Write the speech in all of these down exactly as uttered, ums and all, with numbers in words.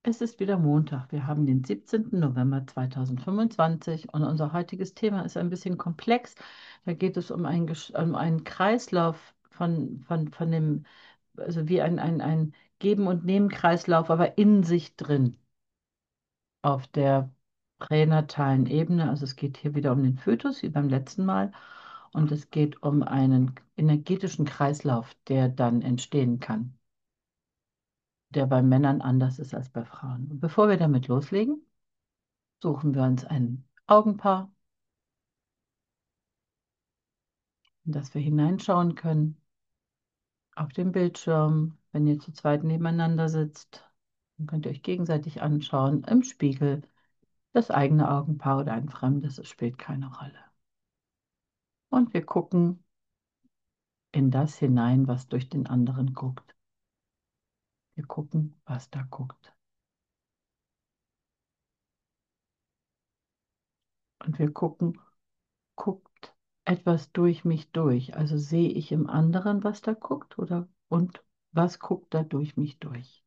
Es ist wieder Montag. Wir haben den siebzehnten November zweitausendfünfundzwanzig und unser heutiges Thema ist ein bisschen komplex. Da geht es um einen, Gesch- um einen Kreislauf von, von, von dem, also wie ein, ein, ein Geben- und Nehmen-Kreislauf, aber in sich drin auf der pränatalen Ebene. Also es geht hier wieder um den Fötus, wie beim letzten Mal. Und es geht um einen energetischen Kreislauf, der dann entstehen kann, der bei Männern anders ist als bei Frauen. Und bevor wir damit loslegen, suchen wir uns ein Augenpaar, in das wir hineinschauen können auf dem Bildschirm. Wenn ihr zu zweit nebeneinander sitzt, dann könnt ihr euch gegenseitig anschauen im Spiegel, das eigene Augenpaar oder ein fremdes, es spielt keine Rolle. Und wir gucken in das hinein, was durch den anderen guckt. Wir gucken, was da guckt. Und wir gucken, guckt etwas durch mich durch. Also sehe ich im anderen, was da guckt, oder und was guckt da durch mich durch?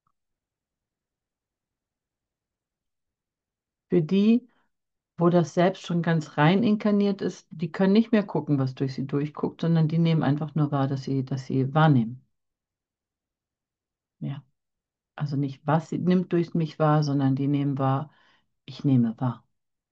Für die, wo das Selbst schon ganz rein inkarniert ist, die können nicht mehr gucken, was durch sie durchguckt, sondern die nehmen einfach nur wahr, dass sie, dass sie wahrnehmen. Ja. Also nicht, was sie nimmt durch mich wahr, sondern die nehmen wahr, ich nehme wahr.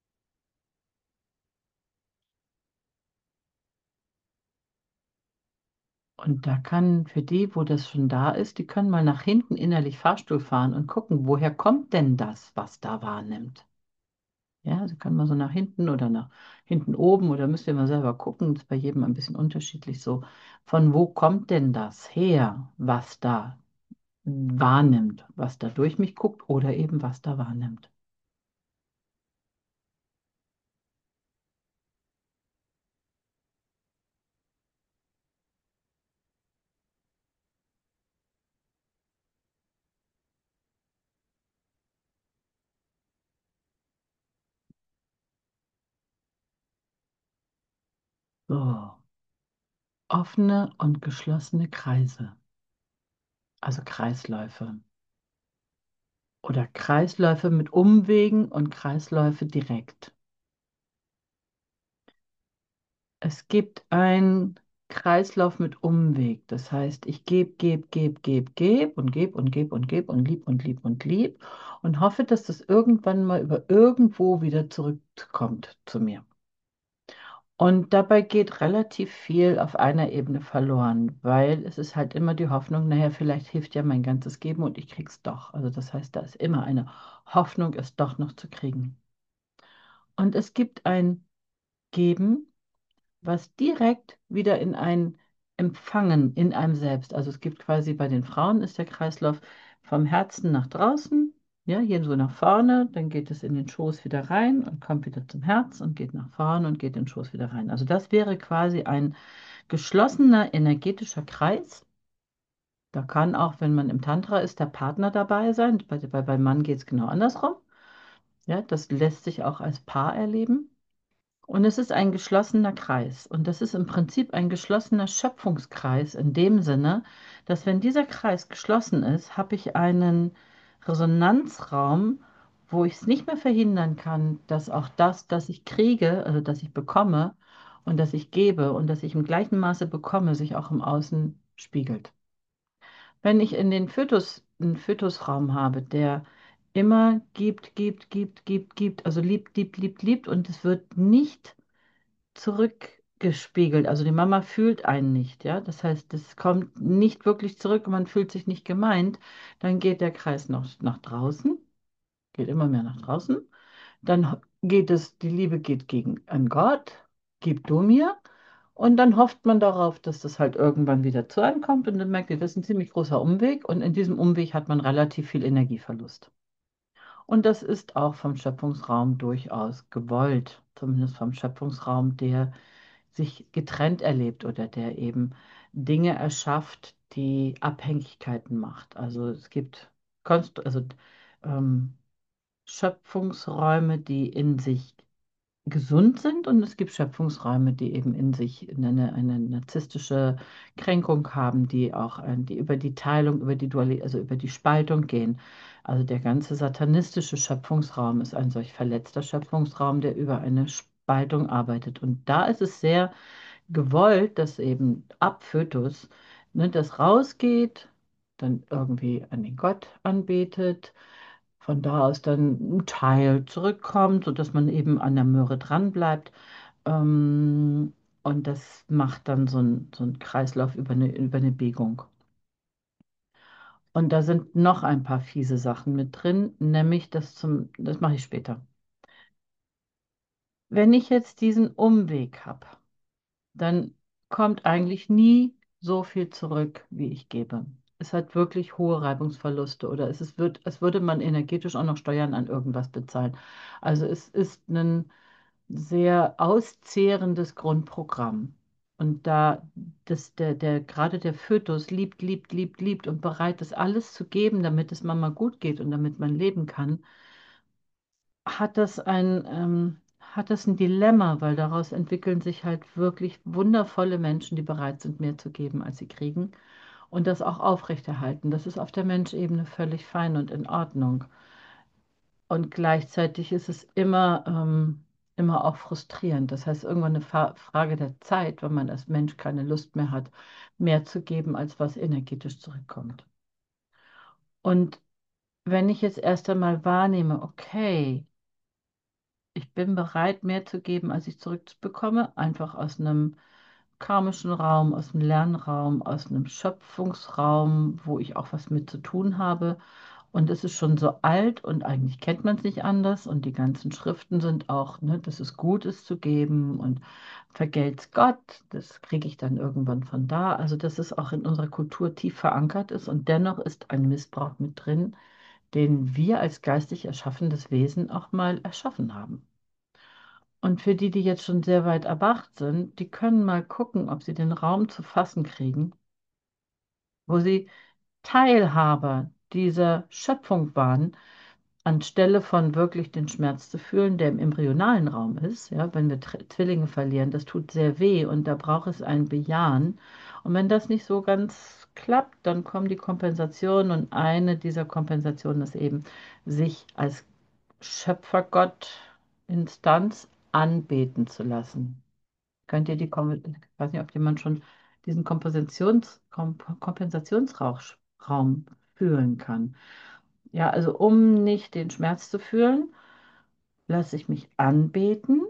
Und da kann für die, wo das schon da ist, die können mal nach hinten innerlich Fahrstuhl fahren und gucken, woher kommt denn das, was da wahrnimmt. Ja, sie können mal so nach hinten oder nach hinten oben oder müsst ihr mal selber gucken, das ist bei jedem ein bisschen unterschiedlich so. Von wo kommt denn das her, was da wahrnimmt, was da durch mich guckt oder eben was da wahrnimmt. So, offene und geschlossene Kreise, also Kreisläufe oder Kreisläufe mit Umwegen und Kreisläufe direkt. Es gibt einen Kreislauf mit Umweg. Das heißt, ich gebe, gebe, gebe, gebe, gebe und gebe und gebe und gebe und lieb und lieb und lieb und hoffe, dass das irgendwann mal über irgendwo wieder zurückkommt zu mir. Und dabei geht relativ viel auf einer Ebene verloren, weil es ist halt immer die Hoffnung, naja, vielleicht hilft ja mein ganzes Geben und ich krieg's doch. Also das heißt, da ist immer eine Hoffnung, es doch noch zu kriegen. Und es gibt ein Geben, was direkt wieder in ein Empfangen in einem selbst. Also es gibt quasi bei den Frauen ist der Kreislauf vom Herzen nach draußen, ja, hier so nach vorne, dann geht es in den Schoß wieder rein und kommt wieder zum Herz und geht nach vorne und geht in den Schoß wieder rein. Also das wäre quasi ein geschlossener energetischer Kreis. Da kann auch, wenn man im Tantra ist, der Partner dabei sein. Bei, bei, beim Mann geht es genau andersrum. Ja, das lässt sich auch als Paar erleben. Und es ist ein geschlossener Kreis. Und das ist im Prinzip ein geschlossener Schöpfungskreis in dem Sinne, dass wenn dieser Kreis geschlossen ist, habe ich einen Resonanzraum, wo ich es nicht mehr verhindern kann, dass auch das, das ich kriege, also das ich bekomme und das ich gebe und das ich im gleichen Maße bekomme, sich auch im Außen spiegelt. Wenn ich in den Fötus, einen Fötusraum habe, der immer gibt, gibt, gibt, gibt, gibt, also liebt, liebt, liebt, liebt und es wird nicht zurückgespiegelt. Also die Mama fühlt einen nicht, ja. Das heißt, es kommt nicht wirklich zurück und man fühlt sich nicht gemeint. Dann geht der Kreis noch nach draußen, geht immer mehr nach draußen. Dann ho- geht es, die Liebe geht gegen an Gott, gib du mir. Und dann hofft man darauf, dass das halt irgendwann wieder zu einem kommt und dann merkt ihr, das ist ein ziemlich großer Umweg und in diesem Umweg hat man relativ viel Energieverlust. Und das ist auch vom Schöpfungsraum durchaus gewollt, zumindest vom Schöpfungsraum, der sich getrennt erlebt oder der eben Dinge erschafft, die Abhängigkeiten macht. Also es gibt Konst also, ähm, Schöpfungsräume, die in sich gesund sind und es gibt Schöpfungsräume, die eben in sich eine, eine narzisstische Kränkung haben, die auch äh, die über die Teilung, über die Dualität, also über die Spaltung gehen. Also der ganze satanistische Schöpfungsraum ist ein solch verletzter Schöpfungsraum, der über eine Spaltung arbeitet. Und da ist es sehr gewollt, dass eben ab Fötus, ne, das rausgeht, dann irgendwie an den Gott anbetet, von da aus dann ein Teil zurückkommt, sodass man eben an der Möhre dranbleibt. Ähm, und das macht dann so ein, so ein Kreislauf über eine, über eine Biegung. Und da sind noch ein paar fiese Sachen mit drin, nämlich das zum, das mache ich später. Wenn ich jetzt diesen Umweg habe, dann kommt eigentlich nie so viel zurück, wie ich gebe. Es hat wirklich hohe Reibungsverluste oder es ist, wird, es würde man energetisch auch noch Steuern an irgendwas bezahlen. Also es ist ein sehr auszehrendes Grundprogramm. Und da das, der, der, gerade der Fötus liebt, liebt, liebt, liebt und bereit ist, alles zu geben, damit es Mama gut geht und damit man leben kann, hat das ein, ähm, hat das ein Dilemma, weil daraus entwickeln sich halt wirklich wundervolle Menschen, die bereit sind, mehr zu geben, als sie kriegen und das auch aufrechterhalten. Das ist auf der Menschebene völlig fein und in Ordnung. Und gleichzeitig ist es immer, ähm, immer auch frustrierend. Das heißt, irgendwann eine Fa Frage der Zeit, wenn man als Mensch keine Lust mehr hat, mehr zu geben, als was energetisch zurückkommt. Und wenn ich jetzt erst einmal wahrnehme, okay, ich bin bereit, mehr zu geben, als ich zurückbekomme, einfach aus einem karmischen Raum, aus einem Lernraum, aus einem Schöpfungsraum, wo ich auch was mit zu tun habe. Und es ist schon so alt und eigentlich kennt man es nicht anders. Und die ganzen Schriften sind auch, ne, dass es gut ist zu geben und vergelt's Gott. Das kriege ich dann irgendwann von da. Also, dass es auch in unserer Kultur tief verankert ist. Und dennoch ist ein Missbrauch mit drin, den wir als geistig erschaffendes Wesen auch mal erschaffen haben. Und für die, die jetzt schon sehr weit erwacht sind, die können mal gucken, ob sie den Raum zu fassen kriegen, wo sie Teilhaber dieser Schöpfung waren, anstelle von wirklich den Schmerz zu fühlen, der im embryonalen Raum ist. Ja, wenn wir Tr- Zwillinge verlieren, das tut sehr weh und da braucht es ein Bejahen. Und wenn das nicht so ganz klappt, dann kommen die Kompensationen und eine dieser Kompensationen ist eben, sich als Schöpfergott-Instanz anbeten zu lassen. Könnt ihr die, Kom- ich weiß nicht, ob jemand schon diesen Kompensations, Kom Kompensationsraum fühlen kann. Ja, also um nicht den Schmerz zu fühlen, lasse ich mich anbeten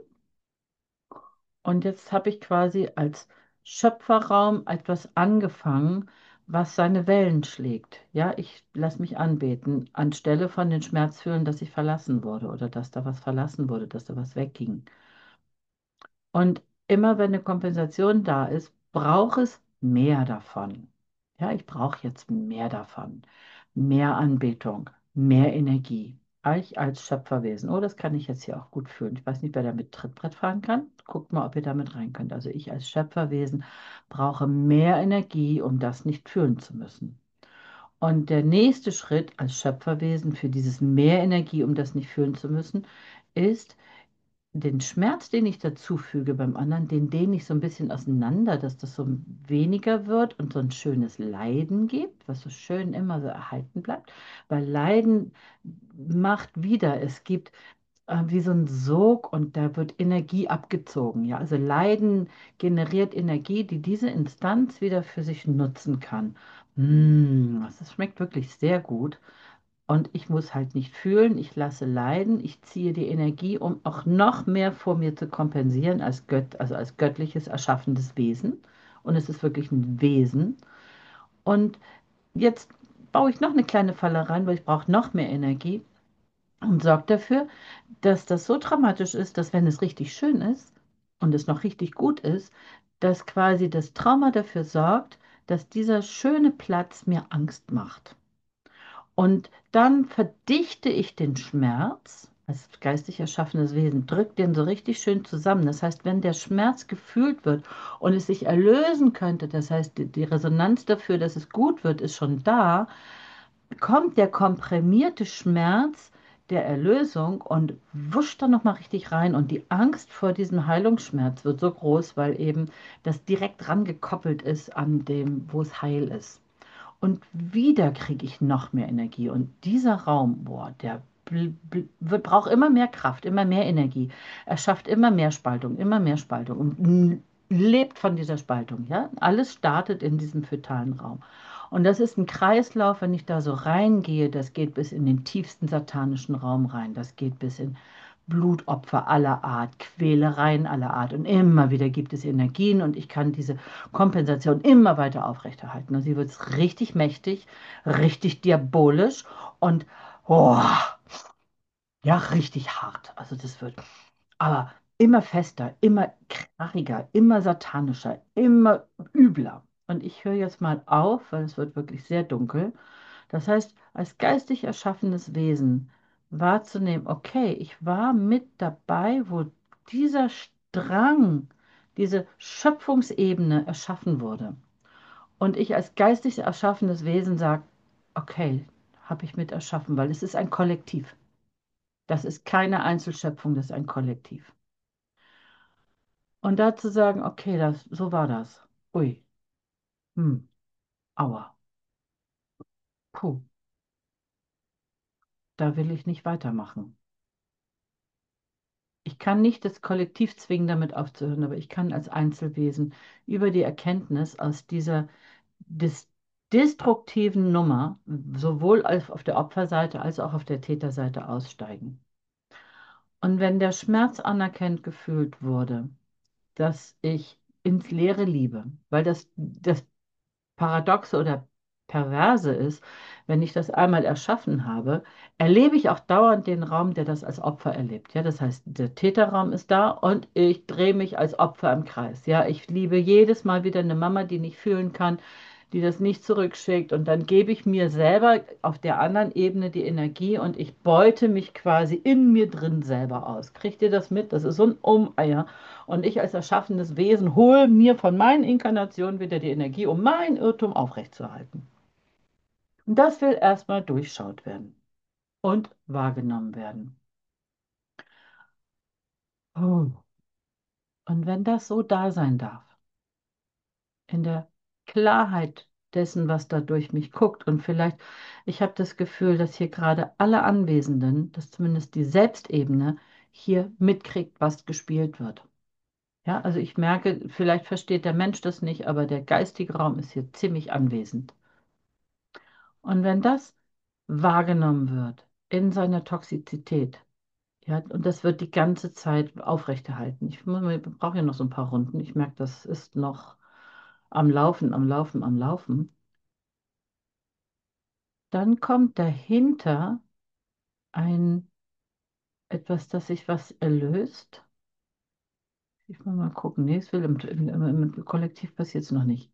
und jetzt habe ich quasi als Schöpferraum etwas angefangen, was seine Wellen schlägt. Ja, ich lasse mich anbeten, anstelle von den Schmerz fühlen, dass ich verlassen wurde oder dass da was verlassen wurde, dass da was wegging. Und immer wenn eine Kompensation da ist, braucht es mehr davon. Ja, ich brauche jetzt mehr davon. Mehr Anbetung, mehr Energie. Ich als Schöpferwesen. Oh, das kann ich jetzt hier auch gut fühlen. Ich weiß nicht, wer damit Trittbrett fahren kann. Guckt mal, ob ihr damit rein könnt. Also ich als Schöpferwesen brauche mehr Energie, um das nicht fühlen zu müssen. Und der nächste Schritt als Schöpferwesen für dieses mehr Energie, um das nicht fühlen zu müssen, ist, den Schmerz, den ich dazu füge beim anderen, den dehne ich so ein bisschen auseinander, dass das so weniger wird und so ein schönes Leiden gibt, was so schön immer so erhalten bleibt. Weil Leiden macht wieder, es gibt äh, wie so ein Sog und da wird Energie abgezogen. Ja? Also Leiden generiert Energie, die diese Instanz wieder für sich nutzen kann. Mm, das schmeckt wirklich sehr gut. Und ich muss halt nicht fühlen, ich lasse leiden, ich ziehe die Energie, um auch noch mehr vor mir zu kompensieren als Gött, also als göttliches erschaffendes Wesen. Und es ist wirklich ein Wesen. Und jetzt baue ich noch eine kleine Falle rein, weil ich brauche noch mehr Energie und sorge dafür, dass das so dramatisch ist, dass wenn es richtig schön ist und es noch richtig gut ist, dass quasi das Trauma dafür sorgt, dass dieser schöne Platz mir Angst macht. Und dann verdichte ich den Schmerz als geistig erschaffenes Wesen, drücke den so richtig schön zusammen. Das heißt, wenn der Schmerz gefühlt wird und es sich erlösen könnte, das heißt, die, die Resonanz dafür, dass es gut wird, ist schon da, kommt der komprimierte Schmerz, der Erlösung und wusch dann nochmal richtig rein. Und die Angst vor diesem Heilungsschmerz wird so groß, weil eben das direkt rangekoppelt ist an dem, wo es heil ist. Und wieder kriege ich noch mehr Energie. Und dieser Raum, boah, der bl- bl- wird, braucht immer mehr Kraft, immer mehr Energie. Er schafft immer mehr Spaltung, immer mehr Spaltung und n- lebt von dieser Spaltung. Ja? Alles startet in diesem fötalen Raum. Und das ist ein Kreislauf, wenn ich da so reingehe, das geht bis in den tiefsten satanischen Raum rein. Das geht bis in Blutopfer aller Art, Quälereien aller Art. Und immer wieder gibt es Energien und ich kann diese Kompensation immer weiter aufrechterhalten. Und sie wird richtig mächtig, richtig diabolisch und oh, ja, richtig hart. Also das wird aber immer fester, immer krachiger, immer satanischer, immer übler. Und ich höre jetzt mal auf, weil es wird wirklich sehr dunkel. Das heißt, als geistig erschaffenes Wesen wahrzunehmen, okay, ich war mit dabei, wo dieser Strang, diese Schöpfungsebene erschaffen wurde. Und ich als geistig erschaffenes Wesen sage, okay, habe ich mit erschaffen, weil es ist ein Kollektiv. Das ist keine Einzelschöpfung, das ist ein Kollektiv. Und dazu sagen, okay, das, so war das. Ui, hm, aua, puh, da will ich nicht weitermachen. Ich kann nicht das Kollektiv zwingen, damit aufzuhören, aber ich kann als Einzelwesen über die Erkenntnis aus dieser des destruktiven Nummer sowohl als auf der Opferseite als auch auf der Täterseite aussteigen. Und wenn der Schmerz anerkannt gefühlt wurde, dass ich ins Leere liebe, weil das, das Paradoxe oder Perverse ist, wenn ich das einmal erschaffen habe, erlebe ich auch dauernd den Raum, der das als Opfer erlebt. Ja, das heißt, der Täterraum ist da und ich drehe mich als Opfer im Kreis. Ja, ich liebe jedes Mal wieder eine Mama, die nicht fühlen kann, die das nicht zurückschickt und dann gebe ich mir selber auf der anderen Ebene die Energie und ich beute mich quasi in mir drin selber aus. Kriegt ihr das mit? Das ist so ein Umeier. Und ich als erschaffenes Wesen hole mir von meinen Inkarnationen wieder die Energie, um mein Irrtum aufrechtzuerhalten. Und das will erstmal durchschaut werden und wahrgenommen werden. Oh. Und wenn das so da sein darf, in der Klarheit dessen, was da durch mich guckt, und vielleicht, ich habe das Gefühl, dass hier gerade alle Anwesenden, dass zumindest die Selbstebene hier mitkriegt, was gespielt wird. Ja, also ich merke, vielleicht versteht der Mensch das nicht, aber der geistige Raum ist hier ziemlich anwesend. Und wenn das wahrgenommen wird in seiner Toxizität, ja, und das wird die ganze Zeit aufrechterhalten. Ich brauche ja noch so ein paar Runden. Ich merke, das ist noch am Laufen, am Laufen, am Laufen. Dann kommt dahinter ein etwas, das sich was erlöst. Ich muss mal gucken. Nee, es will im, im, im, im Kollektiv passiert es noch nicht.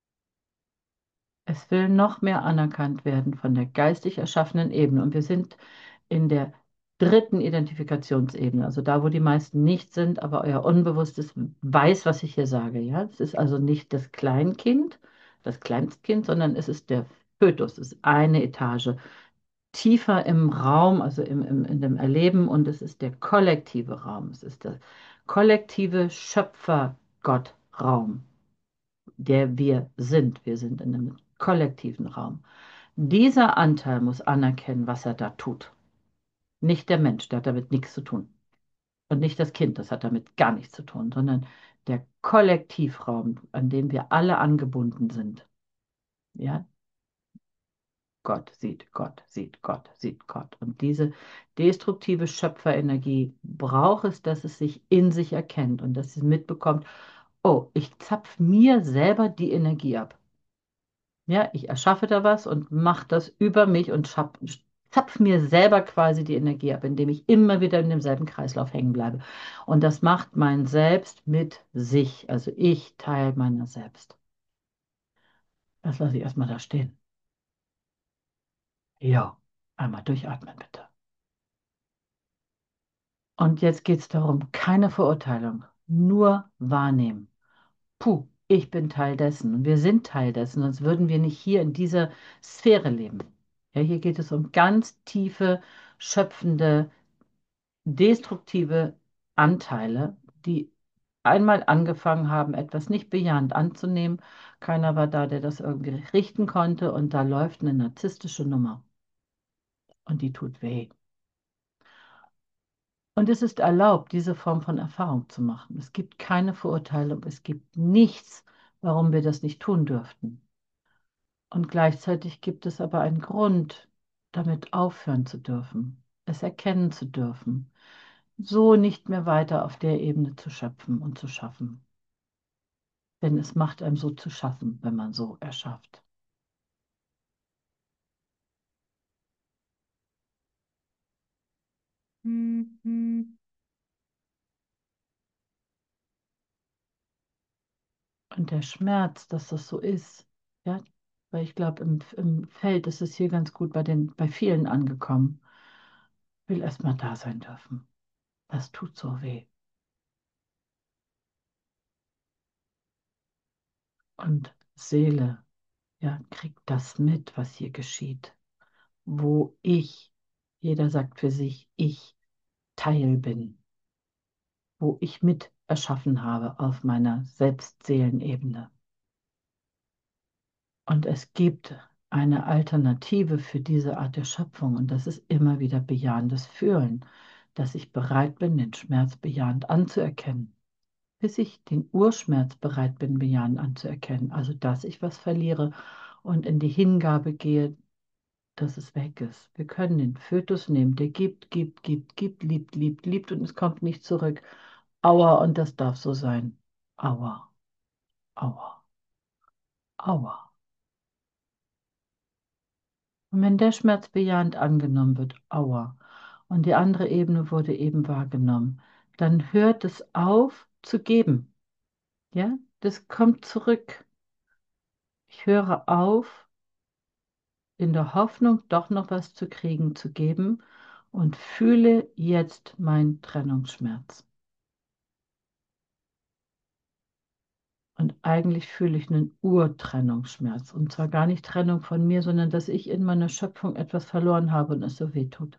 Es will noch mehr anerkannt werden von der geistig erschaffenen Ebene. Und wir sind in der dritten Identifikationsebene, also da, wo die meisten nicht sind, aber euer Unbewusstes weiß, was ich hier sage. Ja? Es ist also nicht das Kleinkind, das Kleinstkind, sondern es ist der Fötus, es ist eine Etage tiefer im Raum, also im, im, in dem Erleben, und es ist der kollektive Raum, es ist der kollektive Schöpfer-Gott-Raum, der wir sind. Wir sind in einem kollektiven Raum. Dieser Anteil muss anerkennen, was er da tut. Nicht der Mensch, der hat damit nichts zu tun. Und nicht das Kind, das hat damit gar nichts zu tun, sondern der Kollektivraum, an dem wir alle angebunden sind. Ja, Gott sieht, Gott sieht, Gott sieht Gott. Und diese destruktive Schöpferenergie braucht es, dass es sich in sich erkennt und dass es mitbekommt, oh, ich zapf mir selber die Energie ab. Ja, ich erschaffe da was und mache das über mich und schaff, zapf mir selber quasi die Energie ab, indem ich immer wieder in demselben Kreislauf hängen bleibe. Und das macht mein Selbst mit sich, also ich Teil meiner selbst. Das lasse ich erstmal da stehen. Ja, einmal durchatmen bitte. Und jetzt geht es darum, keine Verurteilung, nur wahrnehmen. Puh, ich bin Teil dessen und wir sind Teil dessen, sonst würden wir nicht hier in dieser Sphäre leben. Ja, hier geht es um ganz tiefe, schöpfende, destruktive Anteile, die einmal angefangen haben, etwas nicht bejahend anzunehmen. Keiner war da, der das irgendwie richten konnte. Und da läuft eine narzisstische Nummer. Und die tut weh. Und es ist erlaubt, diese Form von Erfahrung zu machen. Es gibt keine Verurteilung. Es gibt nichts, warum wir das nicht tun dürften. Und gleichzeitig gibt es aber einen Grund, damit aufhören zu dürfen, es erkennen zu dürfen, so nicht mehr weiter auf der Ebene zu schöpfen und zu schaffen. Denn es macht einem so zu schaffen, wenn man so erschafft. Und der Schmerz, dass das so ist, ja, weil ich glaube, im, im Feld ist es hier ganz gut bei den, bei vielen angekommen, will erstmal da sein dürfen. Das tut so weh. Und Seele, ja, kriegt das mit, was hier geschieht, wo ich, jeder sagt für sich, ich Teil bin, wo ich mit erschaffen habe auf meiner Selbstseelenebene. Und es gibt eine Alternative für diese Art der Schöpfung und das ist immer wieder bejahendes Fühlen, dass ich bereit bin, den Schmerz bejahend anzuerkennen, bis ich den Urschmerz bereit bin, bejahend anzuerkennen, also dass ich was verliere und in die Hingabe gehe, dass es weg ist. Wir können den Fötus nehmen, der gibt, gibt, gibt, gibt, liebt, liebt, liebt und es kommt nicht zurück. Aua, und das darf so sein. Aua, aua, aua. Und wenn der Schmerz bejahend angenommen wird, aua, und die andere Ebene wurde eben wahrgenommen, dann hört es auf zu geben. Ja, das kommt zurück. Ich höre auf, in der Hoffnung, doch noch was zu kriegen, zu geben und fühle jetzt meinen Trennungsschmerz. Und eigentlich fühle ich einen Urtrennungsschmerz. Und zwar gar nicht Trennung von mir, sondern dass ich in meiner Schöpfung etwas verloren habe und es so weh tut.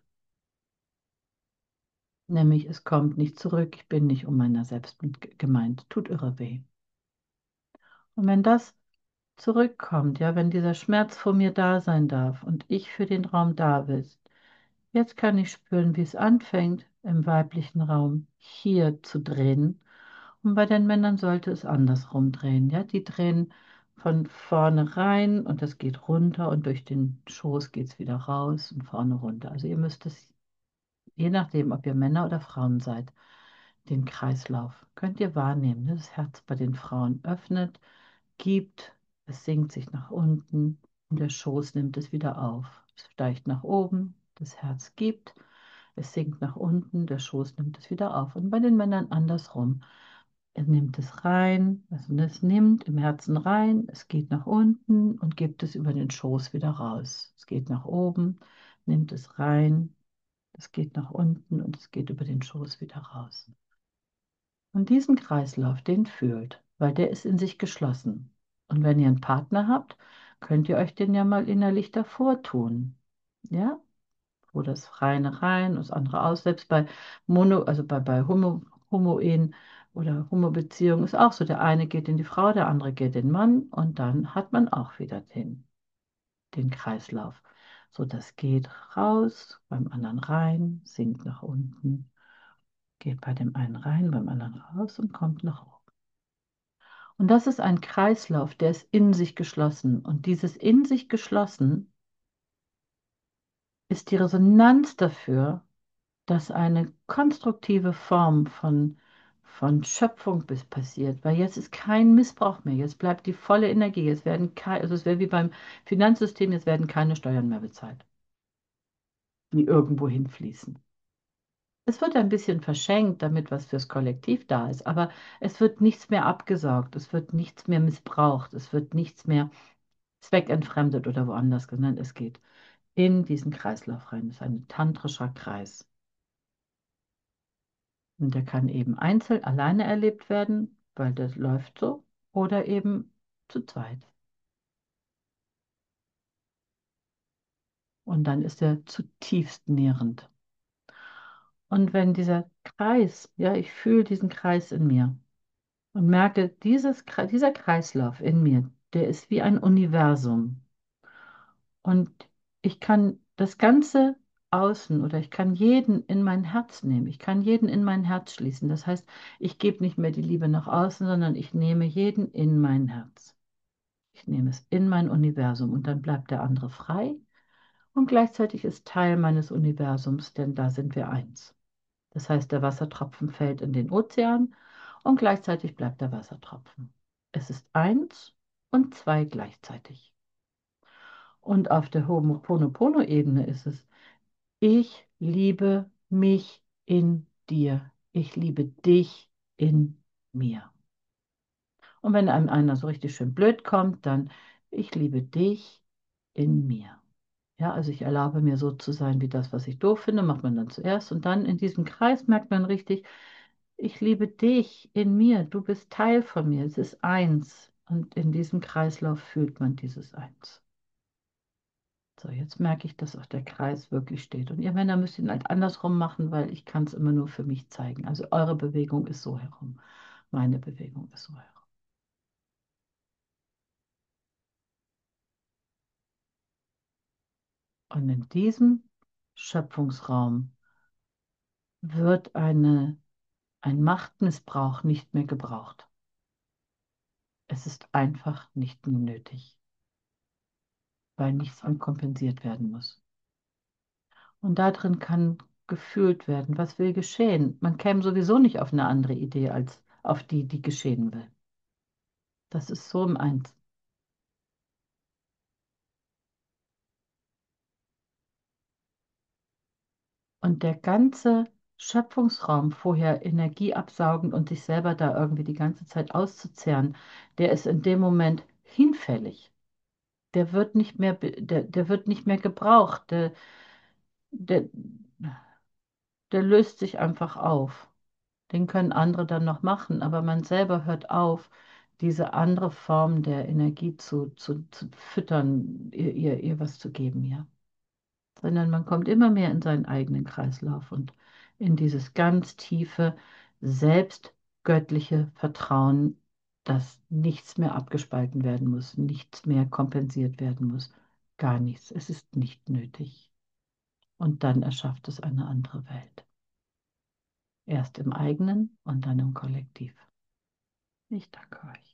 Nämlich, es kommt nicht zurück, ich bin nicht um meiner selbst mit gemeint. Tut irre weh. Und wenn das zurückkommt, ja, wenn dieser Schmerz vor mir da sein darf und ich für den Raum da bin, jetzt kann ich spüren, wie es anfängt, im weiblichen Raum hier zu drehen. Und bei den Männern sollte es andersrum drehen. Ja? Die drehen von vorne rein und das geht runter und durch den Schoß geht es wieder raus und vorne runter. Also ihr müsst es, je nachdem, ob ihr Männer oder Frauen seid, den Kreislauf könnt ihr wahrnehmen. Ne? Das Herz bei den Frauen öffnet, gibt, es sinkt sich nach unten und der Schoß nimmt es wieder auf. Es steigt nach oben, das Herz gibt, es sinkt nach unten, der Schoß nimmt es wieder auf. Und bei den Männern andersrum. Er nimmt es rein, also es nimmt im Herzen rein, es geht nach unten und gibt es über den Schoß wieder raus. Es geht nach oben, nimmt es rein, es geht nach unten und es geht über den Schoß wieder raus. Und diesen Kreislauf, den fühlt, weil der ist in sich geschlossen. Und wenn ihr einen Partner habt, könnt ihr euch den ja mal innerlich davor tun. Ja? Wo das reine rein, das andere aus. Selbst bei Mono, also bei, bei Homo, Homo-Ehen oder Homo-Beziehungen ist auch so. Der eine geht in die Frau, der andere geht in den Mann und dann hat man auch wieder den, den Kreislauf. So, das geht raus, beim anderen rein, sinkt nach unten, geht bei dem einen rein, beim anderen raus und kommt nach oben. Und das ist ein Kreislauf, der ist in sich geschlossen. Und dieses in sich geschlossen ist die Resonanz dafür, dass eine konstruktive Form von, von Schöpfung bis passiert, weil jetzt ist kein Missbrauch mehr, jetzt bleibt die volle Energie, es werden kein, also es wäre wie beim Finanzsystem, jetzt werden keine Steuern mehr bezahlt, die irgendwo hinfließen. Es wird ein bisschen verschenkt, damit was fürs Kollektiv da ist, aber es wird nichts mehr abgesaugt, es wird nichts mehr missbraucht, es wird nichts mehr zweckentfremdet oder woanders genannt. Es geht in diesen Kreislauf rein. Es ist ein tantrischer Kreis. Und der kann eben einzeln alleine erlebt werden, weil das läuft so, oder eben zu zweit. Und dann ist er zutiefst nährend. Und wenn dieser Kreis, ja, ich fühle diesen Kreis in mir und merke, dieses, Kre- dieser Kreislauf in mir, der ist wie ein Universum. Und ich kann das ganze Außen oder ich kann jeden in mein Herz nehmen. Ich kann jeden in mein Herz schließen. Das heißt, ich gebe nicht mehr die Liebe nach außen, sondern ich nehme jeden in mein Herz. Ich nehme es in mein Universum und dann bleibt der andere frei und gleichzeitig ist Teil meines Universums, denn da sind wir eins. Das heißt, der Wassertropfen fällt in den Ozean und gleichzeitig bleibt der Wassertropfen. Es ist eins und zwei gleichzeitig. Und auf der Ho'oponopono-Ebene ist es, ich liebe mich in dir. Ich liebe dich in mir. Und wenn einem einer so richtig schön blöd kommt, dann, ich liebe dich in mir. Ja, also ich erlaube mir so zu sein wie das, was ich doof finde, macht man dann zuerst. Und dann in diesem Kreis merkt man richtig, ich liebe dich in mir. Du bist Teil von mir. Es ist eins. Und in diesem Kreislauf fühlt man dieses Eins. So, jetzt merke ich, dass auch der Kreis wirklich steht. Und ihr Männer müsst ihn halt andersrum machen, weil ich kann es immer nur für mich zeigen. Also eure Bewegung ist so herum. Meine Bewegung ist so herum. Und in diesem Schöpfungsraum wird eine, ein Machtmissbrauch nicht mehr gebraucht. Es ist einfach nicht mehr nötig, weil nichts mehr kompensiert werden muss. Und darin kann gefühlt werden, was will geschehen. Man käme sowieso nicht auf eine andere Idee als auf die, die geschehen will. Das ist so im Eins. Und der ganze Schöpfungsraum vorher Energie absaugend und sich selber da irgendwie die ganze Zeit auszuzehren, der ist in dem Moment hinfällig. Der wird nicht mehr, be- der, der wird nicht mehr gebraucht. Der, der, der löst sich einfach auf. Den können andere dann noch machen, aber man selber hört auf, diese andere Form der Energie zu, zu, zu füttern, ihr, ihr, ihr was zu geben, ja. Sondern man kommt immer mehr in seinen eigenen Kreislauf und in dieses ganz tiefe, selbstgöttliche Vertrauen, dass nichts mehr abgespalten werden muss, nichts mehr kompensiert werden muss, gar nichts. Es ist nicht nötig. Und dann erschafft es eine andere Welt. Erst im eigenen und dann im Kollektiv. Ich danke euch.